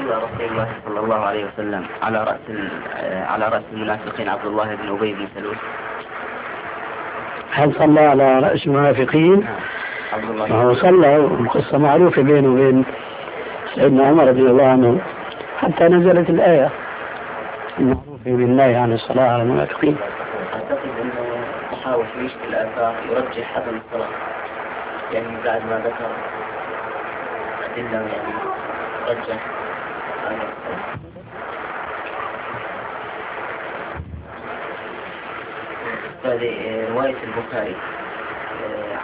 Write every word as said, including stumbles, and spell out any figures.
صلى رسول الله صلى الله عليه وسلم على رأس على رأس المنافقين عبد الله بن أبي بن سلول؟ هل صلى على رأس المنافقين؟ عبد الله. هو صلى، القصة معروفة بينه وبين سيدنا عمر رضي الله عنه حتى نزلت الآية المعروفة بالله عن الصلاة على المنافقين. أعتقد أنه تحاول في مشكل الآثار يرجح عدم الصلاة، يعني بعد ما ذكر أدلة يعني رجح عدم الصلاة. هذه رواية البخاري